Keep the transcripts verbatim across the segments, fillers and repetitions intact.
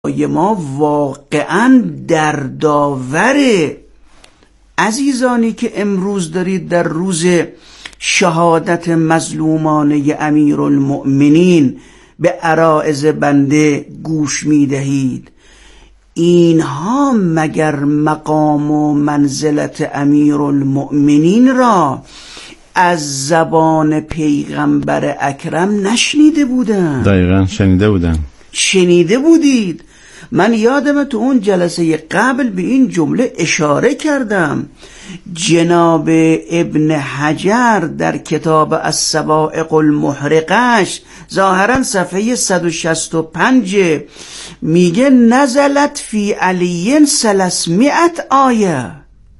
ما واقعا دردآوره. عزیزانی که امروز دارید در روز شهادت مظلومانه امیرالمؤمنین به عرائض بنده گوش می دهید، اینها مگر مقام و منزلت امیرالمؤمنین را از زبان پیغمبر اکرم نشنیده بودن؟ دقیقا شنیده بودن. شنیده بودید. من یادم تو اون جلسه قبل به این جمله اشاره کردم. جناب ابن حجر در کتاب الصواعق المحرقش ظاهرا صفحه صد و شصت و پنج میگه نزلت فی علی ثلاثمائة آیه.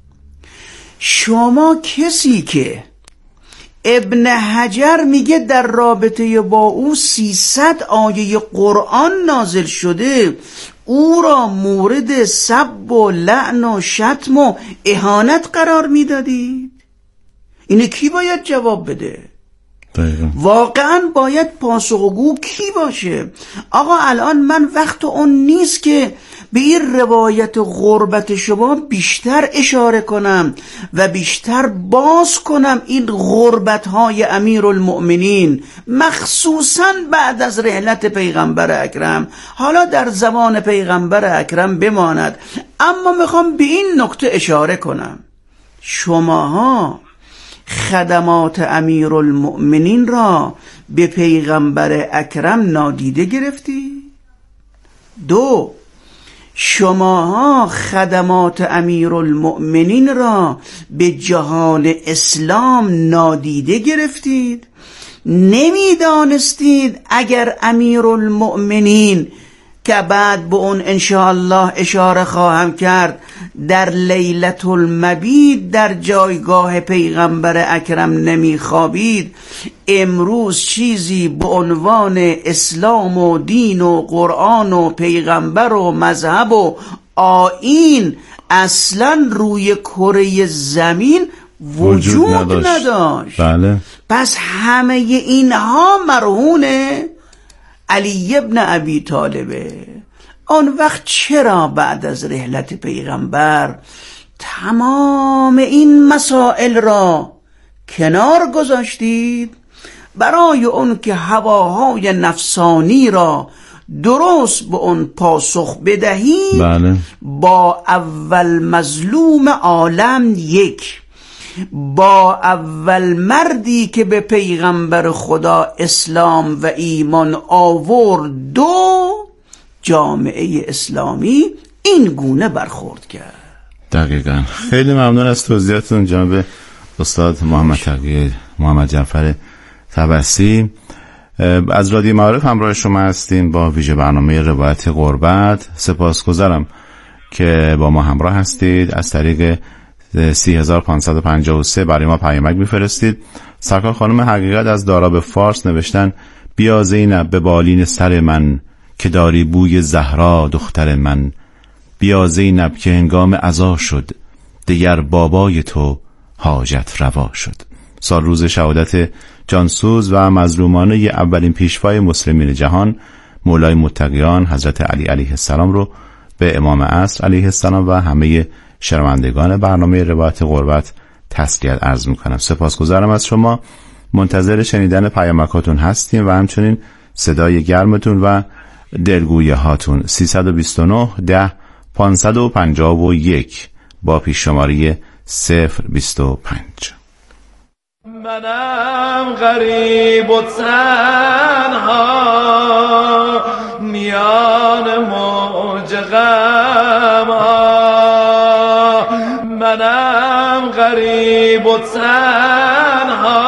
شما کسی که ابن حجر میگه در رابطه با او سیصد آیه قرآن نازل شده، او را مورد سب و لعن و شتم و اهانت قرار میدادید؟ اینه کی باید جواب بده؟ دقیقا. واقعا باید پاسخگو کی باشه؟ آقا الان من وقت اون نیست که به این روایت غربت شما بیشتر اشاره کنم و بیشتر باز کنم این غربت های امیرالمؤمنین، مخصوصا بعد از رحلت پیغمبر اکرم. حالا در زمان پیغمبر اکرم بماند، اما میخوام به این نکته اشاره کنم. شماها خدمات امیرالمؤمنین را به پیغمبر اکرم نادیده گرفتی؟ دو، شماها خدمات امیرالمؤمنین را به جهان اسلام نادیده گرفتید؟ نمیدانستید اگر امیرالمؤمنین که بعد به اون انشاءالله اشاره خواهم کرد در لیلة المبیت در جایگاه پیغمبر اکرم نمیخوابید، امروز چیزی به عنوان اسلام و دین و قرآن و پیغمبر و مذهب و آیین اصلا روی کره زمین وجود, وجود نداشت. نداشت. بله. پس همه اینها مرهون علی ابن ابی طالبه. آن وقت چرا بعد از رحلت پیغمبر تمام این مسائل را کنار گذاشتید برای اون که هواهای نفسانی را درست به اون پاسخ بدهید؟ بله. با اول مظلوم عالم یک، با اول مردی که به پیغمبر خدا اسلام و ایمان آورد، دو، جامعه اسلامی این گونه برخورد کرد. دقیقاً. خیلی ممنون از توضیحاتتون جناب استاد محمد تقی محمد جعفر طبسی. از رادیو معارف همراه شما هستیم با ویژه برنامه روایت غربت. سپاسگزارم که با ما همراه هستید. از طریق سی هزار و پانصد و پنجاه و سه برای ما پیامک میفرستید. سرکار خانم حقیقت از داراب فارس نوشتن بیا زینب به بالین سر من که داری بوی زهرا دختر من، بیا زینب که هنگام عزا شد دیگر بابای تو حاجت روا شد. سال روز شهادت جانسوز و مظلومانه اولین پیشوای مسلمین جهان مولای متقیان حضرت علی علیه السلام رو به امام عصر علیه السلام و همه شنوندگان برنامه روایت غربت تسلیت عرض میکنم. سپاسگزارم از شما. منتظر شنیدن پیامکاتون هستیم و همچنین صدای گرمتون و دلگویه هاتون. سیصد و بیست و نه ده پانصد و پنجاه و یک با پیش شماره صفر بیست و پنج. منم غریب و تنها میان موج غم ها، منم غریب و تنها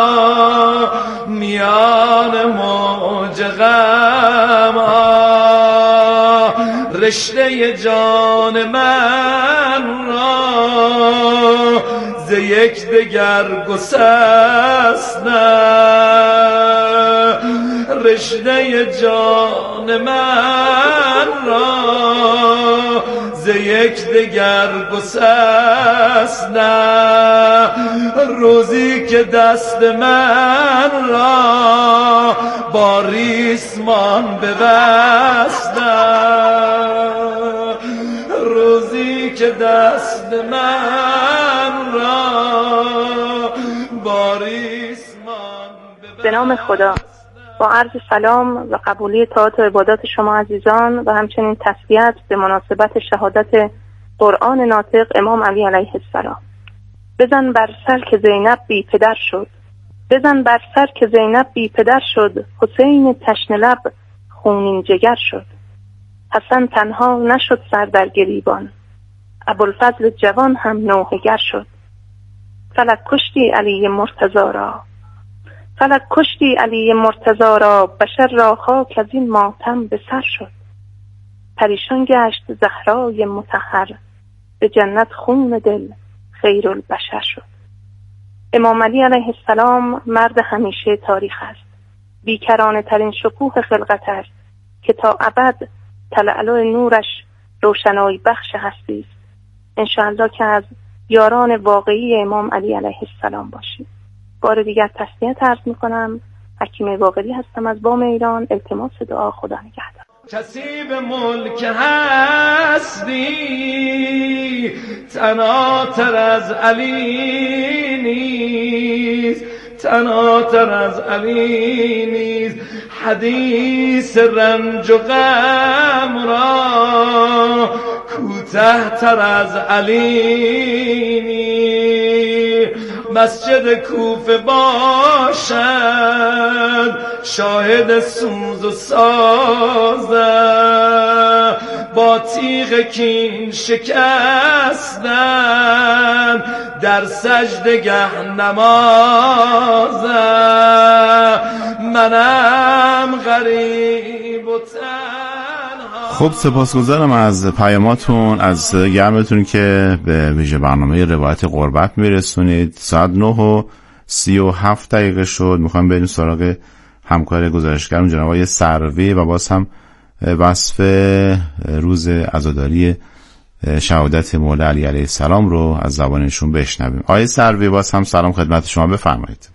میان موج غم ها، رشته جان من را ز یک دگر گسستند، رشته جان من را ز یک دگر گسستند، روزی که دست من را با ریسمان ببستند. که دست من را باریسمان. به نام خدا، با عرض سلام و قبولی طاعات و عبادات شما عزیزان و همچنین تسلیت به مناسبت شهادت قرآن ناطق امام علی علیه السلام. بزن بر سر که زینب بی پدر شد، بزن بر سر که زینب بی پدر شد، حسین تشنه لب خونین جگر شد. حسن تنها نشد سر در گریبان، ابوالفضل جوان هم نوحه گر شد. فلک کشتی علی مرتضی را، فلک کشتی علی مرتضی را، بشر را خاک از این ماتم به سر شد. پریشان گشت زهرای مطهر، به جنت خون دل خیر البشر شد. امام علی علیه السلام مرد همیشه تاریخ است، بیکرانه ترین شکوه خلقت است که تا ابد تلألؤ نورش روشنایی بخش هستی است. انشاءالله که از یاران واقعی امام علی علیه السلام باشید. بار دیگر تسلیت عرض میکنم. حکیم باقری هستم از بام ایران. التماس دعا، خدا نگهدار. کسی به ملک هستی تناتر از علی نیست، تناتر از علی نیست. حدیث رنج و غم را کوته تر از علی نیست. مسجد کوفه باشد شاهد سوز و سازه، با تیغ کین شکستن در سجدگه نمازه. منم غریب و تنها. خب سپاسگزارم از پیاماتون، از گرمتون که به ویژه برنامه روایت قربت میرسونید. ساعت نه و سی و هفت دقیقه شد. میخوایم بریم سراغ همکار گزارشگرم جناب آقای سروی و باز هم وصف روز عزاداری شهادت مولا علی علیه السلام رو از زبانشون بشنویم. آقای سروی باز هم سلام خدمت شما، بفرمایید.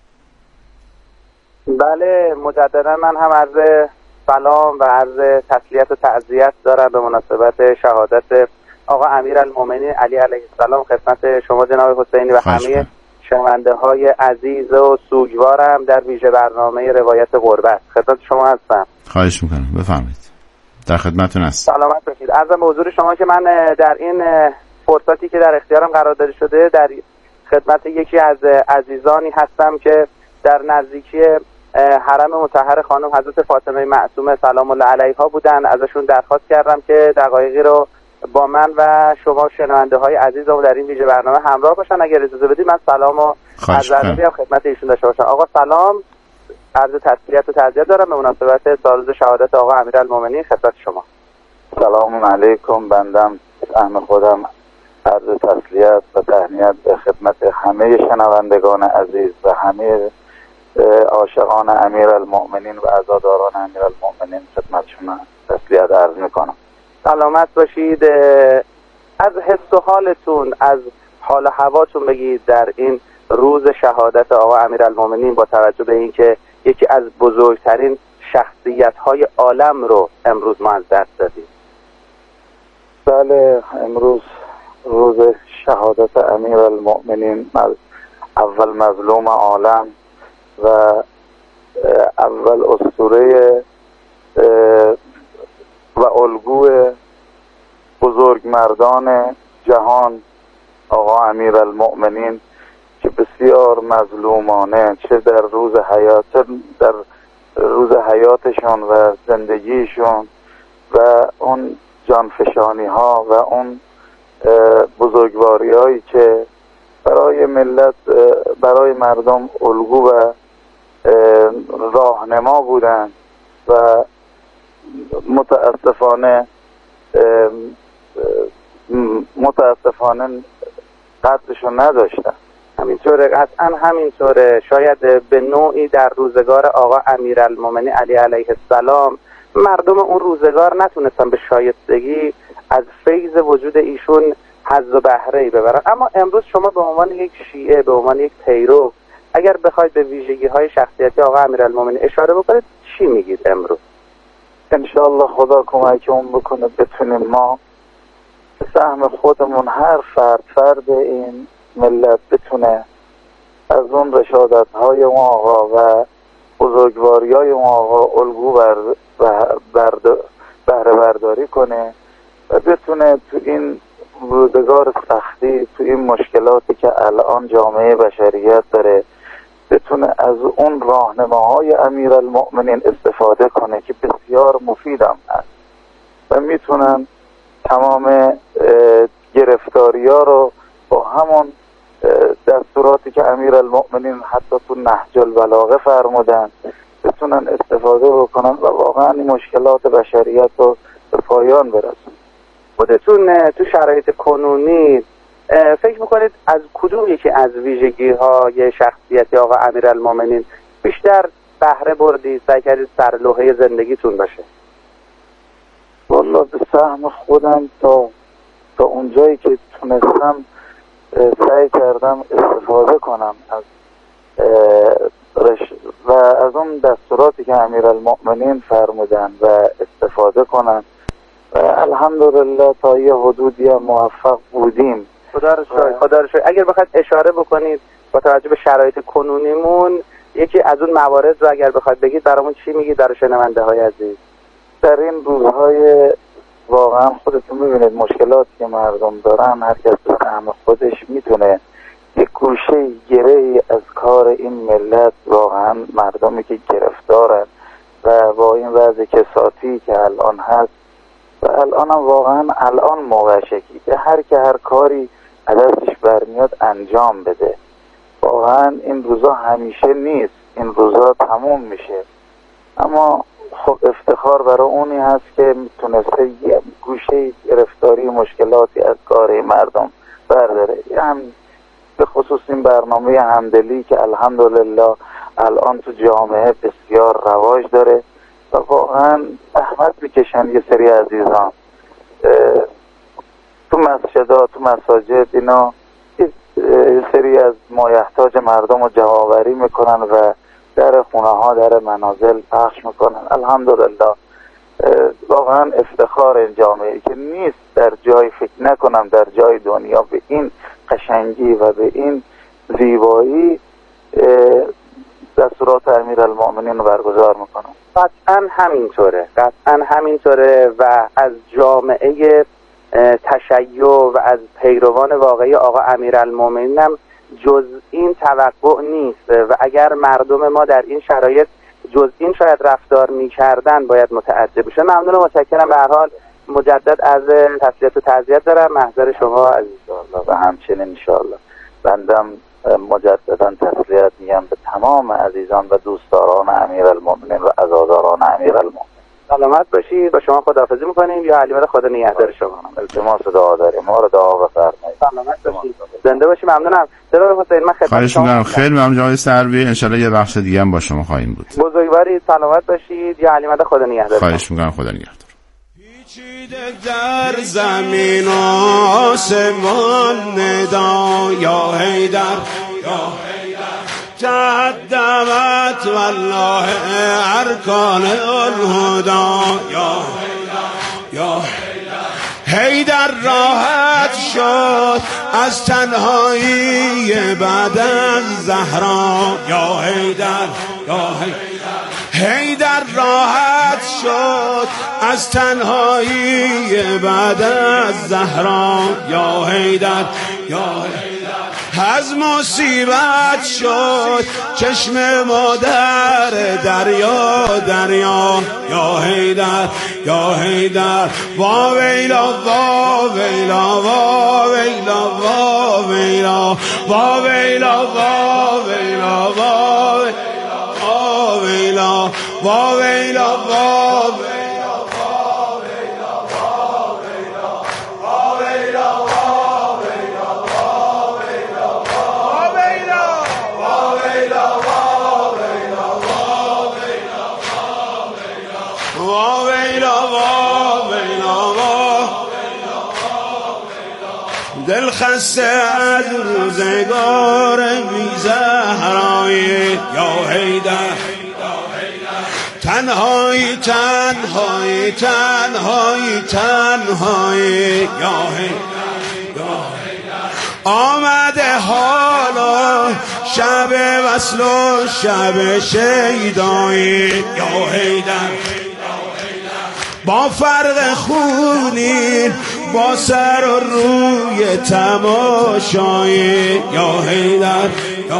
بله مجددا من هم عرض سلام و عرض تسلیت و تعزیت دارم به مناسبت شهادت آقا امیرالمومنین علی علیه السلام خدمت شما جناب حسینی و همه شنونده های عزیز و سوگوارم در ویژه برنامه روایت قربت. خدمت شما هستم. خواهش میکنم، بفرمایید. در خدمتتون هستم. سلامت باشید. عرضم به حضور شما که من در این فرصتی که در اختیارم قرار داده شده در خدمت یکی از عزیزانی هستم که در نزدیکی حرم مطهر خانم حضرت فاطمه معصومه سلام الله علیها بودن. ازشون درخواست کردم که دقایقی رو با من و شما شنونده های عزیزم در این ویژه برنامه همراه باشن. اگر اجازه بدید من سلام و عرض ادب خدمت ایشون داشته باشم. آقا سلام، عرض تسلیت و تعزیت دارم به مناسبت سالروز شهادت آقا امیرالمومنین خدمت شما. سلام علیکم. بندم سهم خودم عرض تسلیت و تهنیت به خدمت همه شنوندگان عزیز و همه عاشقان امیرالمومنین و عزاداران امیرالمومنین خدمت شما تسلیت عرض میکنم. سلامت باشید. از حس و حالتون، از حال و هواتون بگید در این روز شهادت آقا امیرالمومنین با توجه به اینکه یکی از بزرگترین شخصیت‌های عالم رو امروز ما از دست دادیم. بله، امروز روز شهادت امیرالمومنین، اول مظلوم عالم و اول اسطوره و الگوی بزرگمردان جهان آقا امیرالمومنین که بسیار مظلومانه چه در روز حیات در روز حیاتشون و زندگیشون و اون جانفشانی ها و اون بزرگواری هایی که برای ملت، برای مردم الگو و راهنما بودن و متاسفانه متاسفانه قدرشون نداشتن. همینطوره، قطعا همینطوره. شاید به نوعی در روزگار آقا امیرالمومنین علی علیه السلام مردم اون روزگار نتونستن به شایستگی از فیض وجود ایشون حظ و بهره‌ای ببرن. اما امروز شما به عنوان یک شیعه، به عنوان یک پیرو، اگر بخواید به ویژگی‌های شخصیتی آقا امیرالمومنین اشاره بکنید چی میگید امروز؟ انشاءالله خدا کمکمون بکنه بتونیم ما سهم خودمون هر فرد فرد این ملت بتونه از اون رشادت های اون آقا و بزرگواری های اون آقا الگو بر برد بهره برداری کنه و بتونه تو این روزگار سختی، تو این مشکلاتی که الان جامعه بشریت داره، بتونه از اون راهنماهای امیرالمؤمنین استفاده کنه که بسیار مفیدم هست و میتونن تمام گرفتاری ها رو با همون دستوراتی که امیرالمؤمنین حتی تو نهج البلاغه فرمودن بتونن استفاده بکنن و واقعا این مشکلات بشریت رو به پایان برسن. خودتون تو شرایط کنونی فکر میکنید از کدوم یکی از ویژگی های شخصیتی آقا امیرالمؤمنین بیشتر بهره بردید، سعی کردید سرلوحه زندگیتون باشه؟ والله به سهم خودم تا تا اونجایی که تونستم سعی کردم استفاده کنم از رش... و از اون دستوراتی که امیرالمؤمنین فرمودن و استفاده کنم و الحمدلله تا یه حدودی موفق بودیم. خدا رو شکر. خدا رو شکر. اگر بخواید اشاره بکنید با توجه به شرایط کنونیمون یکی از اون موارد رو اگر بخواید بگید برامون چی میگید در شنونده های عزیز؟ در این روزهای واقعا خودتون میبینید مشکلاتی که مردم دارن، هر کس به سهم خودش میتونه یک گوشه گره از کار این ملت، واقعا مردمی که گرفتارن و با این وضع کساتی که الان هست و الان هم واقعا الان موقعشه که هر که هر کاری از دستش برمیاد انجام بده. واقعا این روزا همیشه نیست، این روزا تموم میشه، اما خب افتخار برای اونی هست که میتونسته یه گوشه گرفتاری مشکلاتی از کار مردم برداره. هم به خصوص این برنامه همدلی که الحمدلله الان تو جامعه بسیار رواج داره و واقعا زحمت میکشن یه سری عزیزان تو مسجدها، تو مساجد، اینا یه سری از مایحتاج مردم رو جمع‌آوری میکنن و در خونه ها، در منازل پخش میکنن. الحمدلله واقعا افتخار این جامعه که نیست در جای، فکر نکنم در جای دنیا به این قشنگی و به این زیبایی دستورات امیرالمؤمنین رو برگزار میکنن. قطعا همینطوره، قطعا همینطوره و از جامعه تشیع و از پیروان واقعی آقا امیرالمؤمنین هم جز این توقع نیست و اگر مردم ما در این شرایط جز این شاید رفتار میکردن باید متعجب بشه. ممنون و متشکرم. به هر حال مجدد از تسلیت و تعزیت دارم محضر شما عزیز الله و همچنین انشاءالله بندم مجددا تسلیت میگم به تمام عزیزان و دوستداران امیرالمؤمنین و عزاداران امیرالمؤمنین. سلامت باشید. با شما خداحافظی میکنیم. یا علی مدد خدا نگهدار شما. التماس دعا داریم، ما رو دعا بفرمایید. سلامت باشید. زنده باشید. ممنونم. جناب حسین من خدمت خواهش می‌کنم. خیلی ممنون جناب سروی. ان شاءالله یه بخش دیگه هم با شما خواهیم بود. بزرگوارید. سلامت باشید. یا علی مدد خدا نگهدار. خواهش می‌کنم. خدا نگهدار. پیچیده در زمین و آسمان ندا یا حیدر یا تقدمت والله ارکان الهدا یا یا حیدر راحت شد از تنهایی بعد از زهرا یا حیدر یا حیدر راحت شد از تنهایی بعد از زهرا یا حیدر یا از مصیبت شد چشم مادر دریا دریا یا حیدر یا حیدر وا ویلا وا ویلا وا ویلا وا ویلا وا ویلا وا ویلا وا ویلا وا ویلا وا دل خسته از روزگار بی زهرایی یا حیدر تنهایی تنهایی تنهایی تنهایی یا آمده حالا شب وصل و شب شیدایی یا حیدر با فرق خونین با سر و روی تماشایی یا حیدر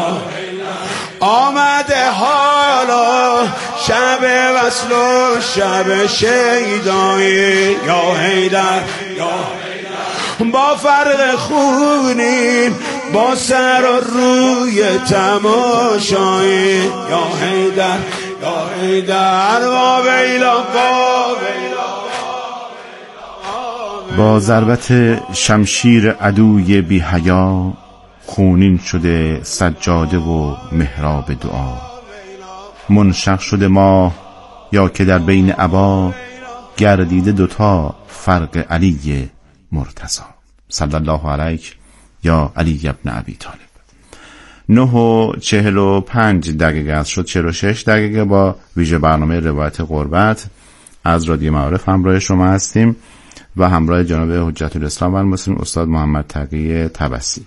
آمده حالا شب وصل و شب شیدایی یا حیدر با فرق خونین با سر و روی تماشایی یا حیدر یا حیدر و ویلا با ضربت شمشیر عدوی بی حیا خونین شده سجاده و محراب دعا. منشق شده ماه یا که در بین عبا گردیده دوتا فرق علی مرتضی صلی الله علیک یا علی ابن ابی طالب. نه و چهل و پنج دقیقه است، شد چهل و شش دقیقه. با ویژه برنامه روایت غربت از رادیو معارف همراه شما هستیم و همراه جناب حجت الاسلام و المسلمین استاد محمد تقی طبسی.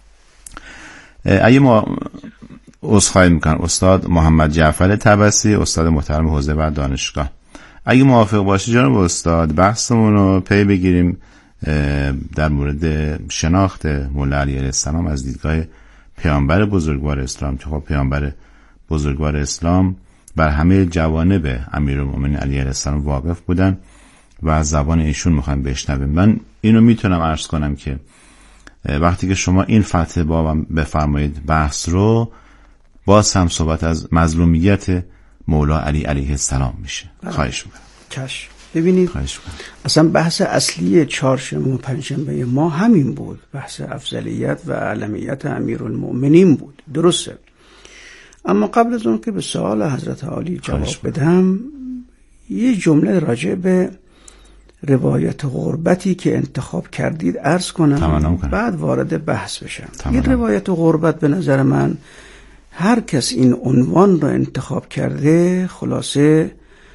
اگه ما عذرخواهی میکنم استاد محمد جعفر طبسی، استاد محترم حوزه و دانشگاه، اگه موافق باشی جناب استاد بحثمون رو پی بگیریم در مورد شناخت مولا علی علیه السلام از دیدگاه پیامبر بزرگوار اسلام، که خب پیامبر بزرگوار اسلام بر همه جوانب امیرالمومنین علی علیه السلام واقف بودن و از زبان ایشون میخوایم بشنویم. من اینو میتونم عرض کنم که وقتی که شما این فتح با بفرمایید بحث رو، باز هم صحبت از مظلومیت مولا علی علیه السلام میشه. خواهش میکنم. چشم. ببینید اصلا بحث اصلی چهارشنبه و پنجشنبه ما همین بود، بحث افضلیت و علمیت امیرالمؤمنین بود، درسته. اما قبل از اون که به سوال حضرت عالی جواب بدم، یه جمله راجع به روایت غربتی که انتخاب کردید عرض کنم، بعد وارد بحث بشم. این روایت غربت به نظر من هر کس این عنوان رو انتخاب کرده خلاصه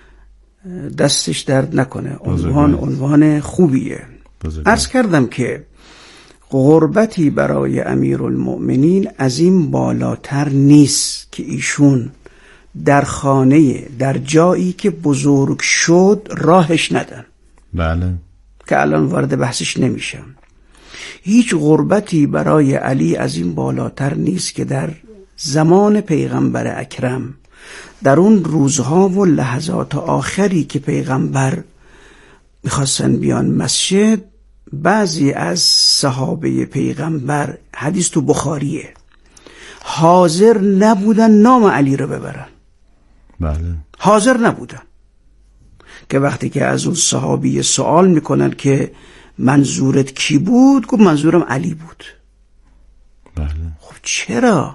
دستش درد نکنه، عنوان عنوان خوبیه. عرض کردم که غربتی برای امیرالمؤمنین از این بالاتر نیست که ایشون در خانه، در جایی که بزرگ شد راهش ندن. بله. که الان وارد بحثش نمیشم. هیچ غربتی برای علی از این بالاتر نیست که در زمان پیغمبر اکرم، در اون روزها و لحظات آخری که پیغمبر میخواستن بیان مسجد، بعضی از صحابه پیغمبر، حدیث تو بخاریه، حاضر نبودن نام علی رو ببرن. بله. حاضر نبودن. که وقتی که از اون صحابی سوال میکنن که منظورت کی بود، گفت منظورم علی بود. بله. خب چرا؟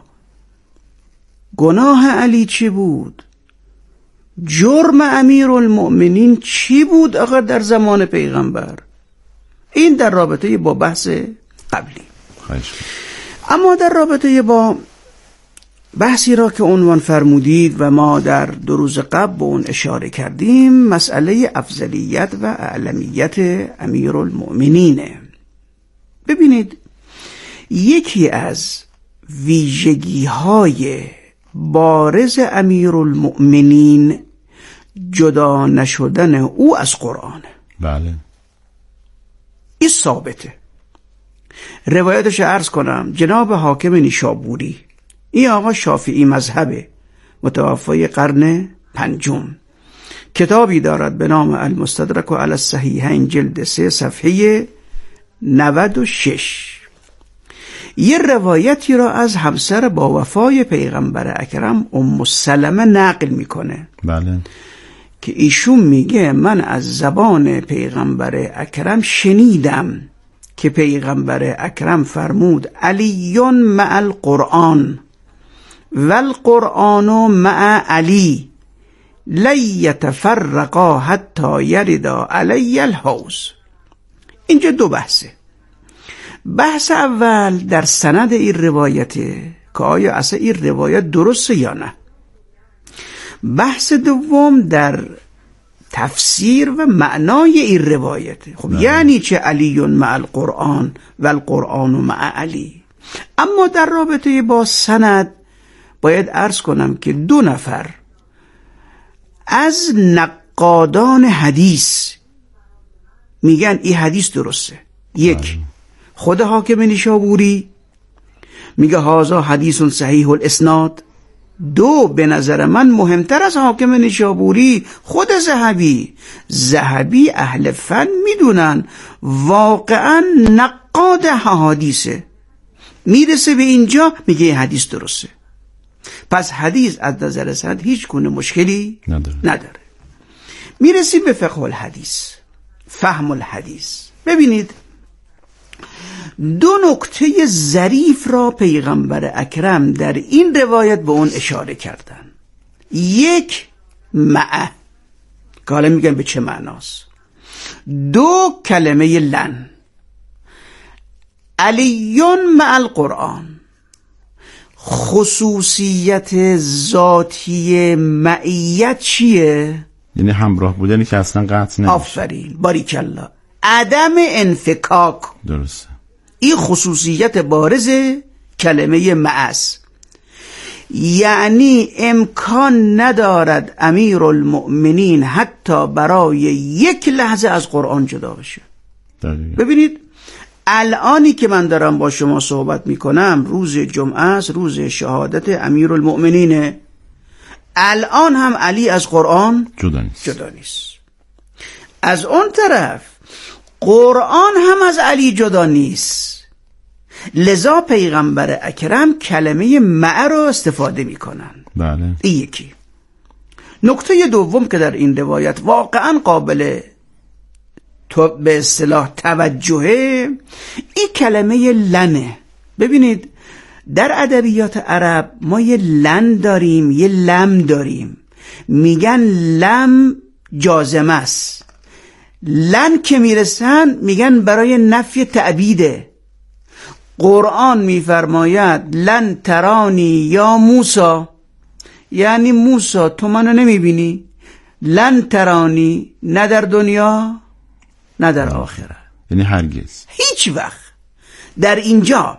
گناه علی چی بود؟ جرم امیرالمؤمنین چی بود آقا در زمان پیغمبر؟ این در رابطه با بحث قبلی. خواهش. اما در رابطه با بحثی را که عنوان فرمودید و ما در دو روز قبل به اون اشاره کردیم، مسئله افضلیت و اعلمیت امیرالمؤمنینه. ببینید، یکی از ویژگی‌های بارز امیرالمؤمنین جدا نشدن او از قرآن. بله. این ثابته. روایتش عرض کنم، جناب حاکم نیشابوری، این آقا شافعی مذهبه، متوفای قرن پنجم، کتابی دارد به نام المستدرک علی الصحیحین جلد سه صفحه نود و شش. یه روایتی را از همسر با وفای پیغمبر اکرم ام سلمه نقل میکنه. بله. که ایشون میگه من از زبان پیغمبر اکرم شنیدم که پیغمبر اکرم فرمود علیون مع القرآن والقرآن مع علی لیتفرقا حتی یردا علی الحوض. اینجا دو بحثه. بحث اول در سند این روایته که آیا اصلا این روایت درسته یا نه. بحث دوم در تفسیر و معنای این روایت. خب نه. یعنی چه علی مع القرآن و القرآن مع علی؟ اما در رابطه با سند باید عرض کنم که دو نفر از نقادان حدیث میگن این حدیث درسته. یک خود حاکم نیشابوری میگه هازا حدیث صحیح الاسناد. دو به نظر من مهمتر از حاکم نیشابوری خود ذهبی. ذهبی اهل فن میدونن واقعا نقاد حدیثه، میرسه به اینجا میگه این حدیث درسته. پس حدیث از نظر سند هیچ گونه مشکلی نداره, نداره. میرسیم به فقه الحدیث، فهم الحدیث. ببینید دو نکته ظریف را پیغمبر اکرم در این روایت به اون اشاره کردن. یک مع که حالا میگن به چه معناست. دو کلمه لن. علیون مع القرآن. خصوصیت ذاتی معیت چیه؟ یعنی همراه بودنی که اصلا قطع نمیشه. آفرین، باریکالله. عدم انفکاک. درسته. این خصوصیت بارز کلمه معص. یعنی امکان ندارد امیر المؤمنین حتی برای یک لحظه از قرآن جدا بشه. دقیقا. ببینید الانی که من دارم با شما صحبت میکنم روز جمعه است، روز شهادت امیر المؤمنینه. الان هم علی از قرآن جدا نیست. جدا نیست. از اون طرف قرآن هم از علی جدا نیست. لذا پیغمبر اکرم کلمه مع رو استفاده میکنن. بله. این یکی. نکته دوم که در این روایت واقعا قابل تو به اصطلاح توجهه، این کلمه لنه. ببینید در ادبیات عرب ما یه لن داریم، یه لم داریم. میگن لم جازمه است. لن که میرسن میگن برای نفی تعبیده. قرآن میفرماید لن ترانی یا موسی، یعنی موسی تو منو نمیبینی. لن ترانی، نه در دنیا نه در آخرت، یعنی هرگز، هیچ وقت. در اینجا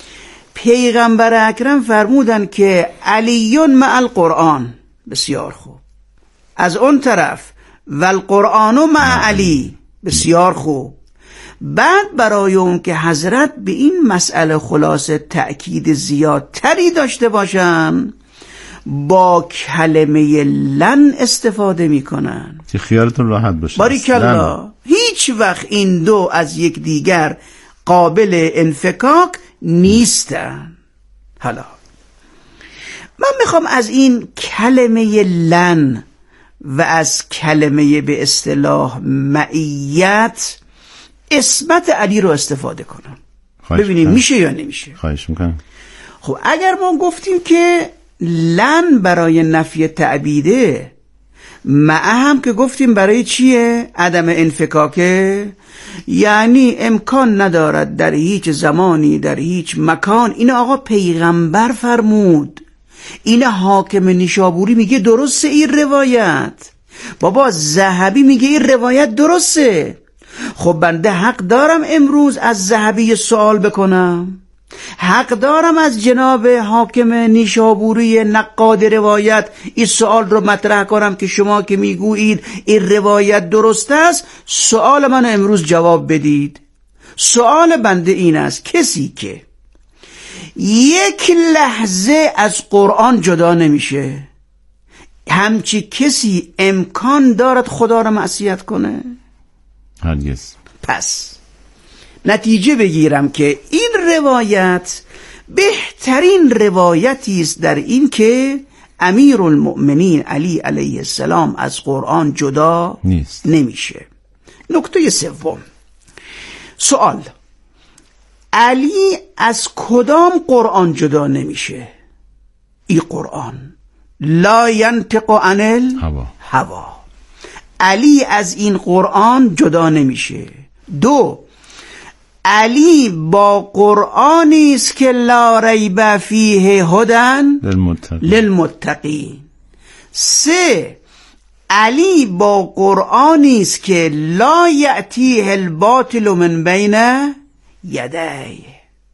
پیغمبر اکرم فرمودن که علیون مع القرآن. بسیار خوب. از اون طرف و القرآن مع علی. بسیار خوب. بعد برای اون که حضرت به این مسئله خلاصه تأکید زیادتری داشته باشن با کلمه لن استفاده میکنن که خیالتون راحت باشه. باریکالله. هیچ وقت این دو از یک دیگر قابل انفکاک نیستن. حالا من میخوام از این کلمه لن و از کلمه به اصطلاح معیت اسمت علی رو استفاده کنم. ببینیم میشه یا نمیشه. خواهش میکنم. خب اگر ما گفتیم که لن برای نفی تعبیده، مع هم که گفتیم برای چیه؟ عدم انفکاکه. یعنی امکان ندارد در هیچ زمانی در هیچ مکان. این آقا پیغمبر فرمود، این حاکم نیشابوری میگه درسته این روایت، بابا ذهبی میگه این روایت درسته. خب بنده حق دارم امروز از ذهبی سوال بکنم، حق دارم از جناب حاکم نیشابوری نقاد روایت این سوال رو مطرح کنم که شما که میگویید این روایت درست است، سوال من امروز جواب بدید. سوال بنده این است، کسی که یک لحظه از قرآن جدا نمیشه، همچی کسی امکان دارد خدا را معصیت کنه؟ هرگز. پس نتیجه بگیرم که این روایت بهترین روایتی است در این که امیر المؤمنین علی علیه السلام از قرآن جدا نیست. نمیشه. نکته سوم، سوال، علی از کدام قرآن جدا نمیشه؟ این قرآن لا ینطق عن الهوا. علی از این قرآن جدا نمیشه. دو، علی با قرآنی است که لا ریب فیه هدی للمتقین. سه، علی با قرآنی است که لا یأتیه الباطل من بین یدیه.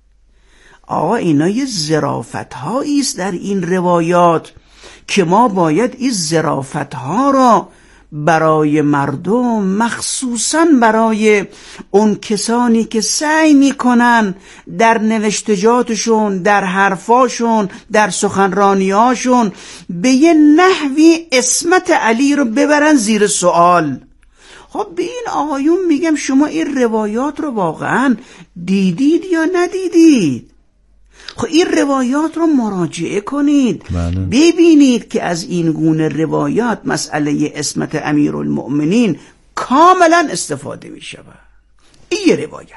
آقا اینا یه ظرافت هایی است در این روایات که ما باید این ظرافت ها را برای مردم، مخصوصا برای اون کسانی که سعی میکنن در نوشتجاتشون، در حرفاشون، در سخنرانیاشون به یه نحوی عصمت علی رو ببرن زیر سوال. خب به این آقایون میگم شما این روایات رو واقعا دیدید یا ندیدید؟ خب این روایات رو مراجعه کنید. بله. ببینید که از این گونه روایات مسئله عصمت امیرالمؤمنین کاملا استفاده می شود. این یه روایت.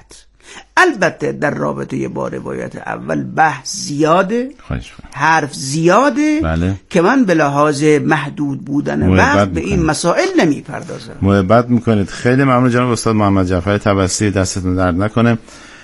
البته در رابطه با روایت اول بحث زیاده، حرف زیاده. بله. که من به لحاظ محدود بودن وقت به این مسائل نمی پردازم. محبت میکنید. خیلی ممنون جناب استاد محمد جعفری طبسی، دستتون درد نکنه.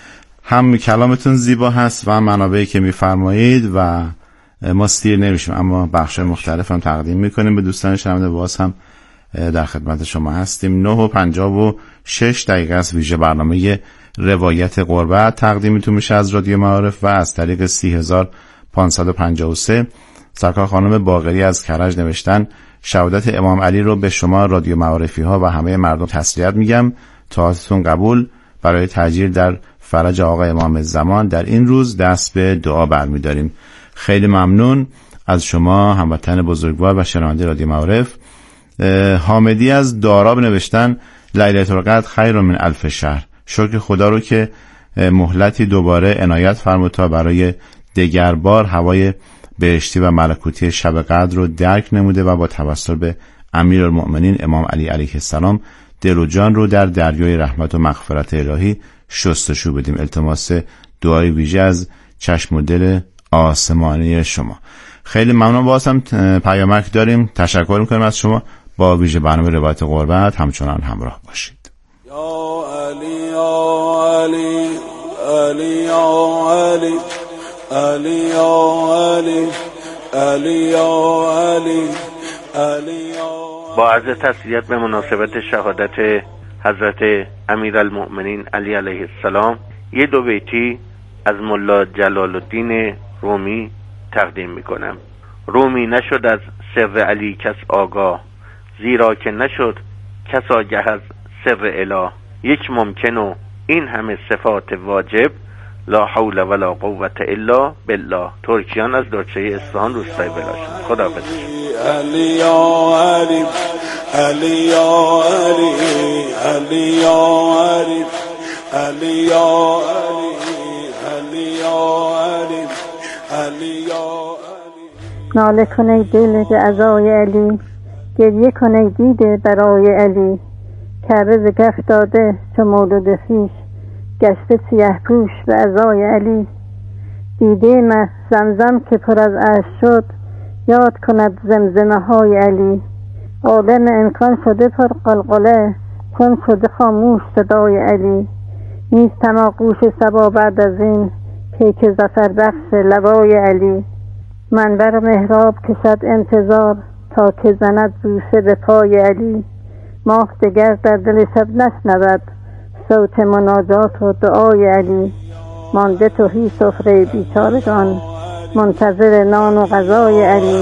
هم کلامتون زیبا هست و منابعی که میفرمایید و ما سیر نمیشیم، اما بخش مختلف هم تقدیم میکنیم به دوستان شنونده. باز هم در خدمت شما هستیم. نه و پنجاه و شش دقیقه است ویژه برنامه روایت قربت تقدیمتون میشه از رادیو معارف و از طریق سی هزار پانصد و پنجاه و سه. سرکار خانم باقری از کرج نوشتن شهادت امام علی رو به شما رادیو معارفی ها و همه مردم تسلیت میگم. طاعتتون قبول. برای تاجیر در فرج آقا امام زمان در این روز دست به دعا برمی‌داریم. خیلی ممنون از شما هموطن بزرگوار و شنونده رادیو معارف. حامدی از داراب نوشتن لیلة القدر خیر من الف شهر. شکر خدا رو که مهلتی دوباره عنایت فرمود تا برای دگر بار هوای بهشتی و ملکوتی شب قدر رو درک نموده و با توسل به امیرالمؤمنین امام علی علیه السلام دل و جان رو در دریای رحمت و مغفرت الهی شستشو بدیم. التماس دعای ویژه از چشم و دل آسمانی شما. خیلی ممنون. باز هم پیامک داریم. تشکر میکنیم از شما. با ویژه برنامه روایت قربت همچنان همراه باشید. یا علی یا علی علی یا علی علی یا علی علی یا علی علی. با عرض تسلیت به مناسبت شهادت حضرت امیرالمؤمنین علی علیه السلام یه دو بیتی از ملا جلال الدین رومی تقدیم میکنم. رومی نشد از سر علی کس آگاه، زیرا که نشد کس آگه از سر اله. یک ممکن و این همه صفات واجب، لا حول ولا قوة الا بالله. ترکیان از درچه اصفهان، روستای بلاشان. خدا بدهش. علی یا علی علی یا علی علی یا علی علی یا علی علی یا علی علی یا علی. ناله کن ای دل به عزای علی، گریه کن ای دیده برای علی. کعبه ز کف داده چو مولود خویش، گشته سیه پوش به عزای علی. دیده مه زمزم که پر از اشک شد، یاد کند زمزمه های علی. عالم امکان شده پر قلقله، چون شده خاموش صدای علی. نیست تماغوش صبا بعد از این، پیک ظفر بخش لوای علی. منبر محراب کشد انتظار، تا که زند بوسه به پای علی. ماه دگر در دل شب نشنود، صوت مناجات و دعای علی. مانده تهی سفره بیچارگان، منتظر نان و غذای علی.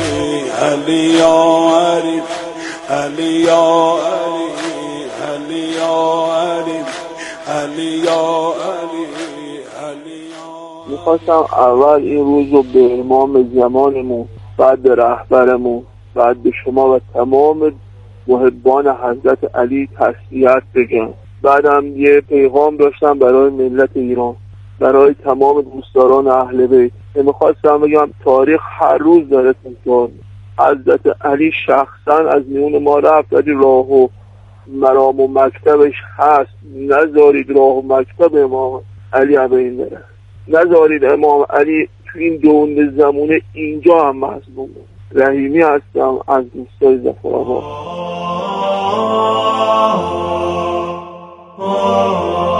علی یا علی علی یا علی علی یا علی علی یا علی علی یا. میخواستم اول این روز رو به امام زمانمون، بعد به رهبرمون، بعد به شما و تمام محبان حضرت علی تسلیت بگم. بعدم یه پیغام داشتم برای ملت ایران، برای تمام دوستداران اهل بیت. میخواستم بگم تاریخ هر روز داره تکرار. حضرت علی شخصا از میون ما رفت، ولی راه و مرام و مکتبش هست. نذارید راه و مکتب امام علی این بره. نذارید امام علی تو این دونده زمونه اینجا هم مظلومه. رحیمی هستم از دوستای ظفرآباد.